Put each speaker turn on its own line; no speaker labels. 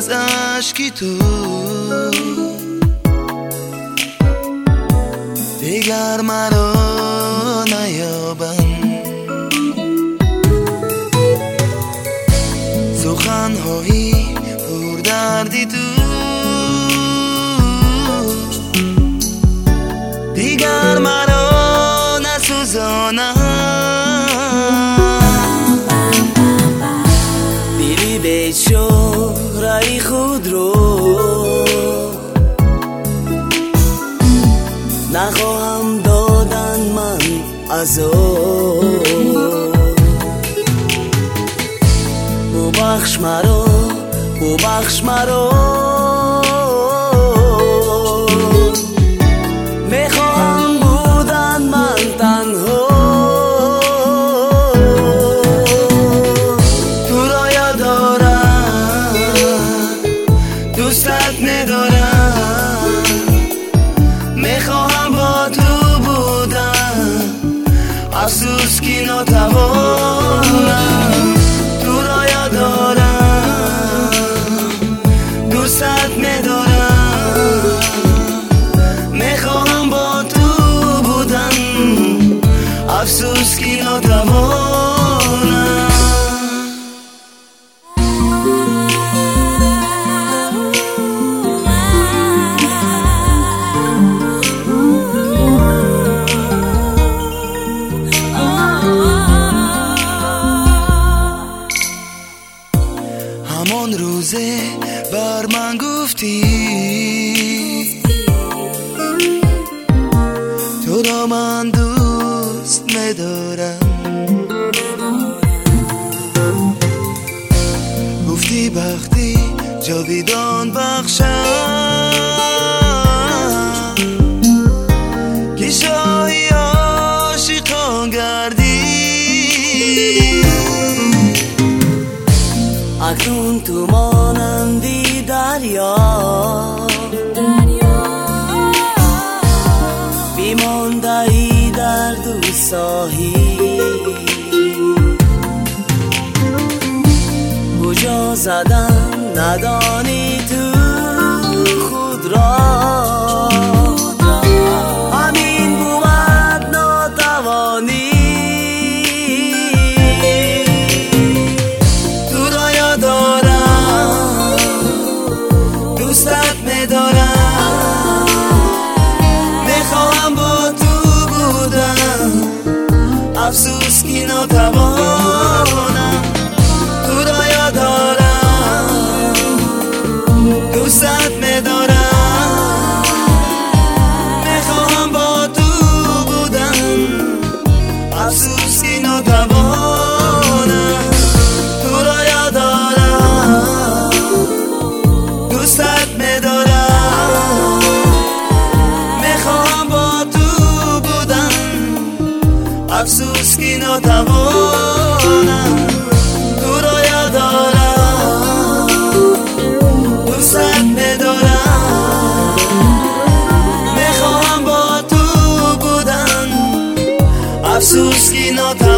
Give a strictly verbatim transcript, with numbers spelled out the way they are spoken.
از اشکی تو دیگر مرا نیابم. سخنهایی پر دردی تو دیگر مرا نسوزانم. دیدی به شهره‌ی خود رو نخواهم دادن من از او. ببخش مرا ببخش مرا میخواهم بودن من تنها. تو را یاد دارم دوستت ندارم میخواهم با تو بودن افسوس که نتوانم. تو را یاد دارم دوستت ندارم میخواهم با تو بودن افسوس که نتوانم. همان روزه بر من گفتی تو را من دوست ندارم. گفتی بختی جاویدان بخشم که شاهی عاشقان گردی. اکنون تو مانندی دریا بیمانده ای در دو ساحل. کجا زدن ندانی تو خود را همین بود ناتوانی. دوستت ندارم میخواهم با تو بودم افسوس که نتوانم. تو را یاد دارم دوستت ندارم میخواهم با تو بودم افسوس که نتوانم. تو را یاد دارم دوستت ندارم میخواهم با تو بودم افسوس که نتوانم. تو را یاد دارم دوستت ندارم میخواهم با تو بودم افسوس که نتوانم.